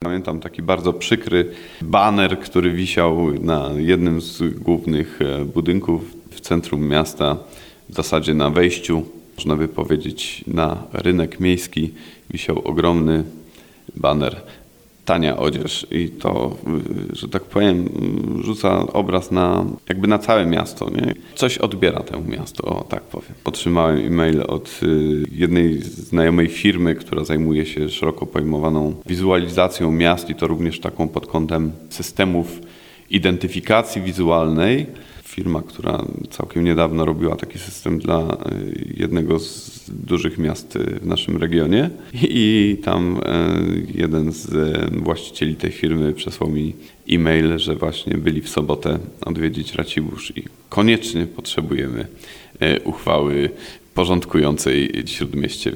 Pamiętam taki bardzo przykry baner, który wisiał na jednym z głównych budynków w centrum miasta, w zasadzie na wejściu, można by powiedzieć, na rynek miejski. Wisiał ogromny baner tania odzież i to, że tak powiem, rzuca obraz jakby na całe miasto, nie? Coś odbiera temu miasto, o tak powiem. Otrzymałem e-mail od jednej znajomej firmy, która zajmuje się szeroko pojmowaną wizualizacją miast i to również taką pod kątem systemów identyfikacji wizualnej. Firma, która całkiem niedawno robiła taki system dla jednego z dużych miast w naszym regionie i tam jeden z właścicieli tej firmy przesłał mi e-mail, że właśnie byli w sobotę odwiedzić Racibórz i koniecznie potrzebujemy uchwały porządkującej Śródmieście.